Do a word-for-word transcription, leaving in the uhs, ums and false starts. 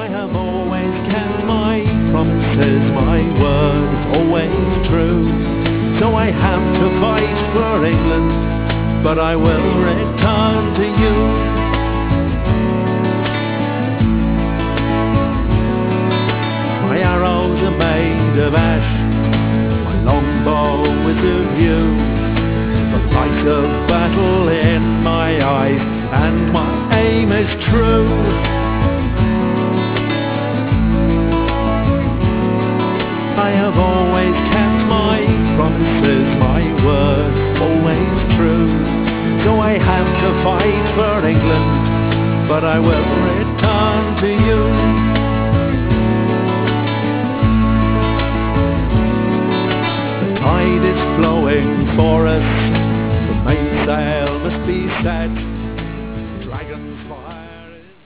I have always kept my promises, my word is always true. So I have to fight for England, but I will return to you. My arrows are made of ash, my longbow is of yew. The light of battle in my eyes, and my aim is true. I have always kept my promises, my word always true. So I have to fight for England, but I will return to you. The tide is flowing for us, the mainsail must be set.